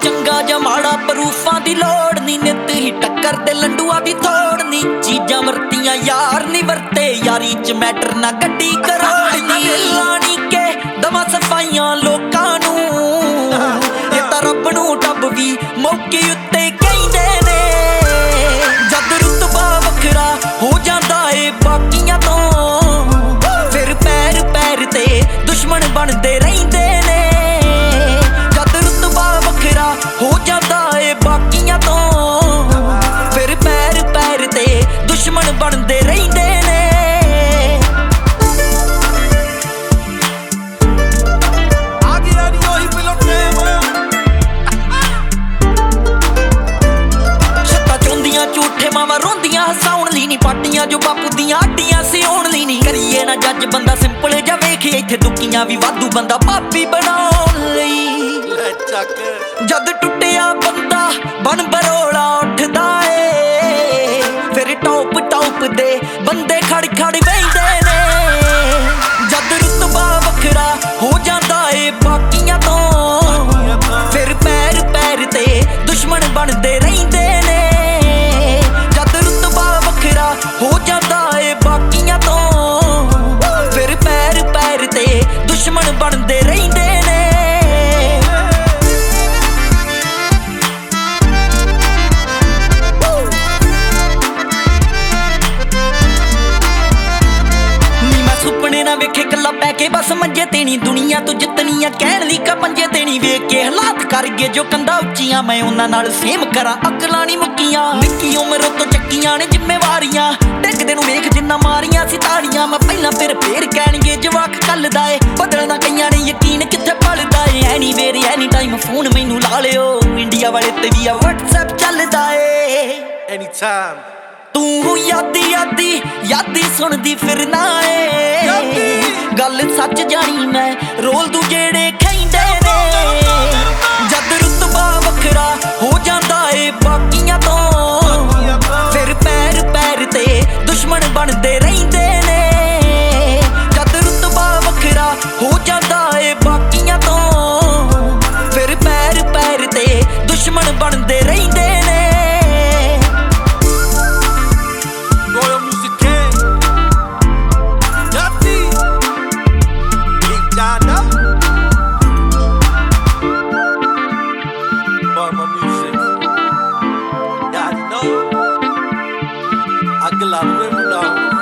ਚੰਗਾ ਜਾਂ ਮਾੜਾ ਪ੍ਰੂਫਾਂ ਦੀ ਲੋੜ ਨੀ, ਨਿੱਤ ਹੀ ਟੱਕਰ ਤੇ ਲੰਡੂਆਂ ਦੀ ਥੋੜ ਨੀ। ਚੀਜ਼ਾਂ ਵਰਤੀਆਂ ਯਾਰ ਨੀ ਵਰਤੇ, ਯਾਰੀ ਚ ਮੈਟਰ ਨਾ ਗੱਡੀ ਕਰੋੜ ਨੀ। ਲਾਣੀ ਕੇ ਦਵਾ ਸਫਾਈਆਂ ਲੋਕਾਂ ਨੂੰ, ਇਹ ਤਾਂ ਰੱਬ ਨੂੰ ਟੱਬ ਵੀ ਮੌਕੇ ਉੱਤੇ ਕਹਿੰਦੇ ਨੇ। ਜਦ ਰੁਤਬਾ ਵੱਖਰਾ ਹੋ ਜਾਂਦਾ ਏ ਬਾਕੀਆਂ ਤੋਂ, ਫਿਰ ਪੈਰ ਪੈਰ ਤੇ ਦੁਸ਼ਮਣ ਬਣਦੇ ਰਹਿੰਦੇ ਨੇ। ਜਦ ਰੁਤਬਾ ਵੱਖਰਾ ਹੋ ਜਾਂਦਾ ਏ ਬਾਕੀਆਂ ਤੋਂ, ਫਿਰ ਪੈਰ ਪੈਰ ਤੇ ਦੁਸ਼ਮਣ ਬਣਦੇ ਰਹਿੰਦੇ ਨੇ। ਝੂਠੇ ਮਾਵਾਂ ਰੋਂਦੀਆਂ ਹਸਾਉਣ ਲਈ ਨੀ, ਪਾਟੀਆਂ ਜੋ ਬਾਪੂ ਦੀਆਂ ਆਡੀਆਂ ਸਿਉਣ ਲਈ ਨੀ। ਕਰੀਏ ਨਾ ਜੱਜ ਬੰਦਾ ਸਿੰਪਲ ਜਾ ਵੇਖੇ, ਇੱਥੇ ਦੁੱਕੀਆਂ ਵੀ ਵਾਧੂ ਬੰਦਾ ਪਾਪੀ ਬਣਾਉਣ ਲਈ। ਜਦ ਟੁੱਟਿਆ ਬੰਦਾ ਬਣ ਬਰੋਲਾ ਉੱਠਦਾ ਏ, ਫਿਰ ਟੌਪ ਟੌਪ ਦੇ ਬੰਦੇ ਖੜ ਖੜ ਬਹਿੰਦੇ ਨੇ। ਜਦ ਰੁਤਬਾ ਵੱਖਰਾ ਹੋ ਜਾਂਦਾ ਏ ਬਾਕੀਆਂ ਤੋਂ, ਫਿਰ ਪੈਰ ਪੈਰ ਤੇ ਦੁਸ਼ਮਣ ਬਣਦੇ ਰਹਿੰਦੇ ਨੇ। ਹੋ ਜਾਂਦਾ ਏ ਬਾਕੀਆਂ ਤੋਂ, ਫਿਰ ਪੈਰ ਪੈਰ ਤੇ ਦੁਸ਼ਮਣ ਬਣਦੇ ਰਹਿੰਦੇ ਨੇ। ਨੀ ਮੈਂ ਸੁਪਨੇ ਨਾ ਵੇਖੇ ਕੱਲਾ ਪੈ ਕੇ ਬਸ ਮੰਜੇ ਤੇ ਨੀ, ਦੁਨੀਆ ਤੋਂ ਜਿੱਤਣੀਆਂ ਕਹਿਣ ਲਈ ਕਾ ਪੰਜੇ ਤੇ ਨੀ। ਵੇਖ ਕੇ ਹਾਲਾਤ ਕਰ ਗਏ ਜੋ ਕੰਧਾਂ ਉੱਚੀਆਂ, ਮੈਂ ਉਹਨਾਂ ਨਾਲ ਸੇਮ ਕਰਾਂ ਅਕਲਾਂ ਨੀ ਮੁੱਕੀਆਂ। ਨਿੱਕੀ ਉਮਰ ਤੋਂ ਚੱਕੀਆਂ ਨੇ ਜ਼ਿੰਮੇਵਾਰੀਆਂ, ਡਿੱਗਦੇ ਨੂੰ ਵੇਖ ਜਿੰਨਾ ਮਾਰੀਆਂ ਸੀ ਤਾੜੀਆਂ। ਮੈਂ ਪਹਿਲਾਂ ਫਿਰ ਕਹਿਣਗੇ ਜਵਾਕ ਕੱਲਦਾ ਏ, ਬਦਲਣਾ ਕਈਆਂ ਨੇ ਯਕੀਨ ਕਿੱਥੇ ਪਲਦਾ ਏ। ਐਨੀਵੇਅਰ ਐਨੀ ਟਾਈਮ ਫੋਨ ਮੈਨੂੰ ਲਾ ਲਿਓ, ਇੰਡੀਆ ਵਾਲੇ ਤੇ ਵੀ ਆ WhatsApp ਚੱਲਦਾ ਏ। ਐਨੀ ਟਾਈਮ ਤੂੰ ਯਾਦੀ ਯਾਦੀ ਯਾਦੀ ਸੁਣਦੀ ਫਿਰਨਾ ਏ, ਗੱਲ ਸੱਚ ਜਾਣੀ ਮੈਂ ਰੋਲ ਦੂ ਜਿਹੜੇ ਕਹਿੰਦੇ ਨੇ। ਜਦ ਰੁਤਬਾ ਵੱਖਰਾ ਹੋ ਜਾਂਦਾ ਏ ਬਾਕੀਆਂ ਤੋਂ, ਫਿਰ ਪੈਰ ਪੈਰ ਤੇ ਦੁਸ਼ਮਣ ਬਣਦੇ ਰਹਿੰਦੇ ਨੇ। ਜਦ ਰੁਤਬਾ ਵੱਖਰਾ ਹੋ ਜਾਂਦਾ ਏ ਬਾਕੀਆਂ ਤੋਂ, ਫਿਰ ਪੈਰ ਪੈਰ ਤੇ ਦੁਸ਼ਮਣ ਬਣਦੇ ਰਹਿੰਦੇ ਨੇ। ਅੱਗ ਲਾ ਦੂਏ ਮੁੰਡਾ